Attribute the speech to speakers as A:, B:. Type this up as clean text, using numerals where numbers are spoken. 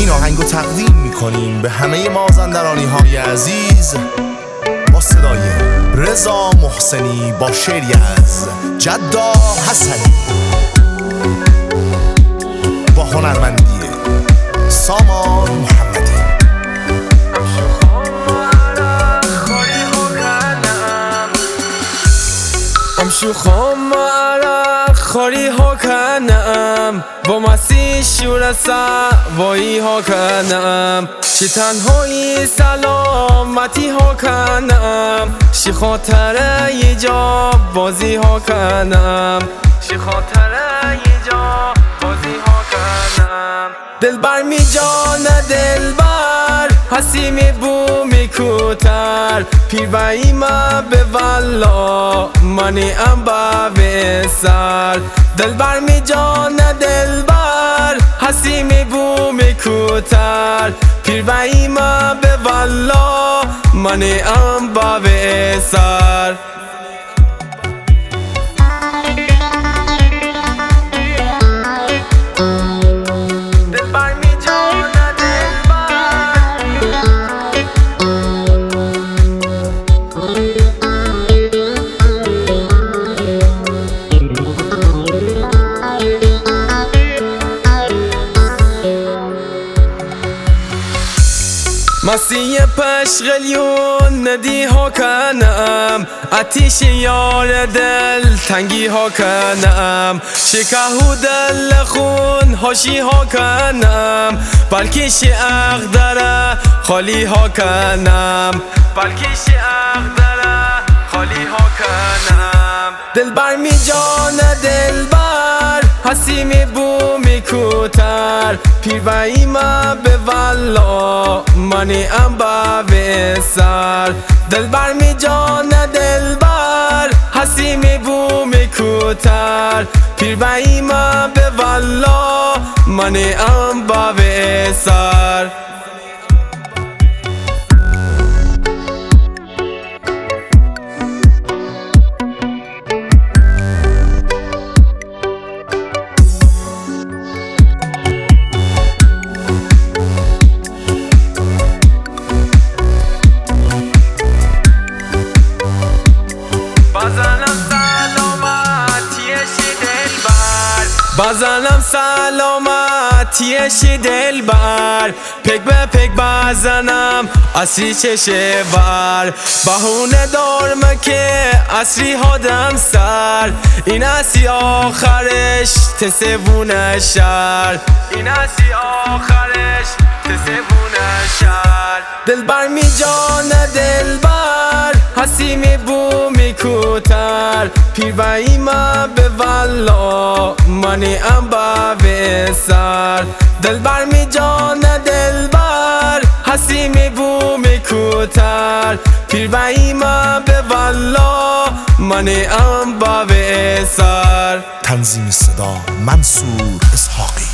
A: این آهنگو تقدیم میکنیم به همه مازندرانی های عزیز با صدای رضا محسنی با شعری از جدا حسنی با هنرمندی سامان محمدی.
B: امشو خام عرق خاری ها کنم با مسیح شور سوایی ها کنم شی تنهایی سلامتی ها کنم شی خاطر یه جا بازی ها کنم شی خاطر یه جا بازی ها کنم دلبر می جان دلبر حسی می بو می کوتر پیوهی ما به والا منی ام با سر دلبر می جان دلبر حسی می بو می کوتر پیوهی ما به والا منی ام با سر مسیح پشغلیون ندی ها کنم آتیش یار دل تنگی ها کنم شکاهو دل خون هاشی ها کنم بلکه شعق داره خالی ها کنم بلکه شعق داره خالی ها کنم دلبر می جان دلبر حسی می بو می کوتر پیوهی ما به والا منی ام با سر دلبر می جان دلبر حسی می بو می کوتر پیوهی ما به والا منی ام با سر بزنم سلامتیش دلبر پک به پک بزنم اصری چشه بر بهونه دارم که اصری هادم سر این اصری آخرش تسبونه شر این اصری آخرش تسبونه شر دلبر می جان دلبر حسی می بو می کوتر پیوهی ما به والا منی ام با سر دلبر می جان دلبر حسی می بو می کوتر پیوهی ما به والا منی ام با سر.
A: تنظیم صدا منصور اسحاقی.